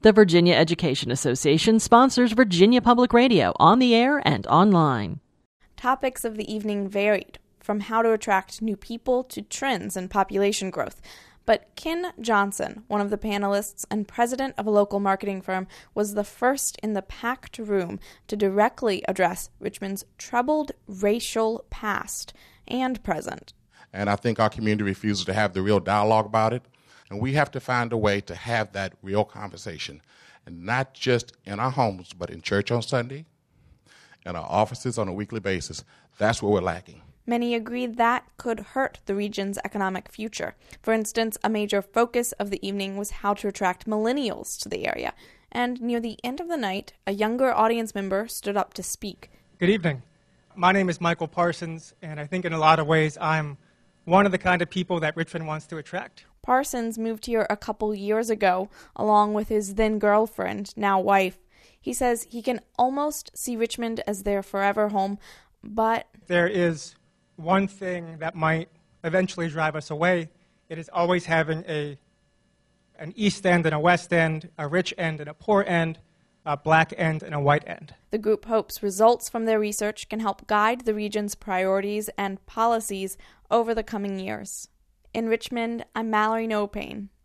The Virginia Education Association sponsors Virginia Public Radio on the air and online. Topics of the evening varied, from how to attract new people to trends in population growth. But Ken Johnson, one of the panelists and president of a local marketing firm, was the first in the packed room to directly address Richmond's troubled racial past and present. And I think our community refuses to have the real dialogue about it. And we have to find a way to have that real conversation, and not just in our homes, but in church on Sunday, in our offices on a weekly basis. That's what we're lacking. Many agreed that could hurt the region's economic future. For instance, a major focus of the evening was how to attract millennials to the area. And near the end of the night, a younger audience member stood up to speak. Good evening. My name is Michael Parsons, and I think in a lot of ways I'm one of the kind of people that Richmond wants to attract. Parsons moved here a couple years ago, along with his then-girlfriend, now wife. He says he can almost see Richmond as their forever home, but there is one thing that might eventually drive us away. It is always having an east end and a west end, a rich end and a poor end, a black end and a white end. The group hopes results from their research can help guide the region's priorities and policies over the coming years. In Richmond, I'm Mallory Nopane.